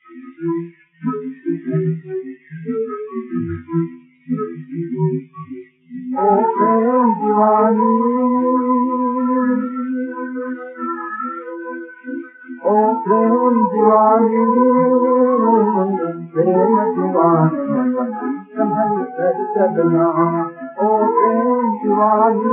ओ प्रेम दीवानी, ओ प्रेम दीवानी, प्रेम दीवानी संभल कर चलना। ओ प्रेम दीवानी,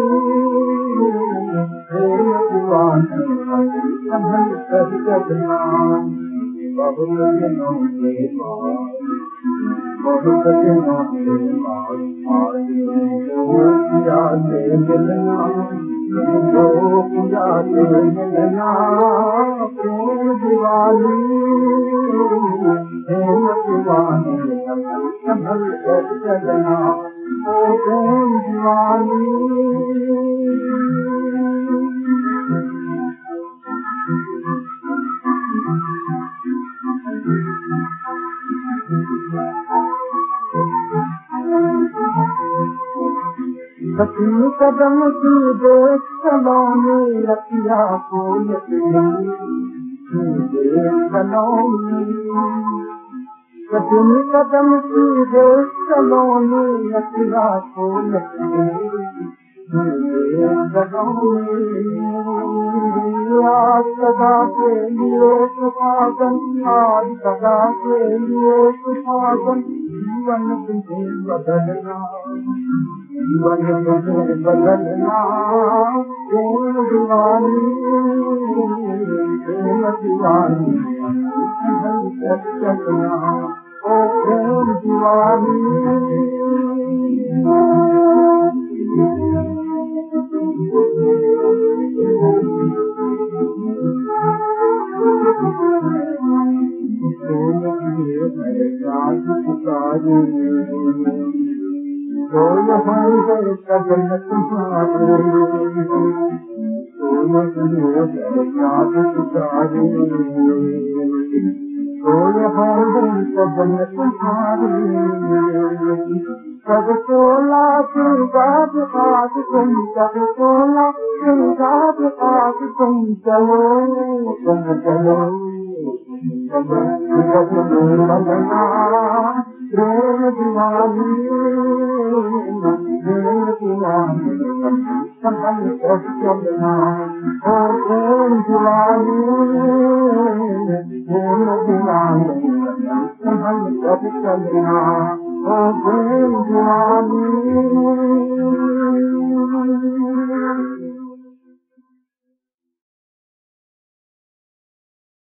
प्रेम दीवानी संभल कर चलना। बहुत दिनों के बाद, बहुत दिनों के बाद आज पूजा से मिलना, पूजा से मिलना। प्रेम दीवानी, प्रेम दीवानी संभल कर चलना। ओ प्रेम दीवानी, कभी कदम की देख सलोने रतिया को सलोने, कभी कदम की देख सलोने रतिया को आज सदा के लिए सुहागन, आज सदा के लिए सुहागन। जीवन तुम्हें बदलना, जीवन तुम्हें बदलना। प्रेम दीवानी, प्रेम दीवानी चलना। ओ प्रेम दीवानी, कदम तुम्हारे, कदम तुम्हारे। सब तोला सिंगार आज तुम, सब तोला सिंगार आज तुम चलो, तुम चलो बदलना। प्रेम दीवानी, प्रेम दीवानी संभल कर चलना। ओ प्रेम दीवानी, प्रेम दीवानी संभल कर चलना। ओ प्रेम दीवानी।